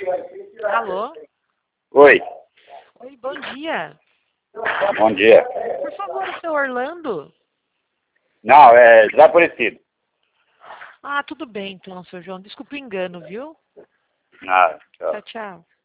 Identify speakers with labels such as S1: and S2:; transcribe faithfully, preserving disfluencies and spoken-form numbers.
S1: Alô?
S2: Oi,
S1: Oi, bom dia.
S2: bom dia.
S1: Por favor, o seu Orlando?
S2: Não, é desaparecido.
S1: Ah, tudo bem então, seu João. Desculpa o engano, viu?
S2: Ah, tchau.
S1: Tchau, tchau.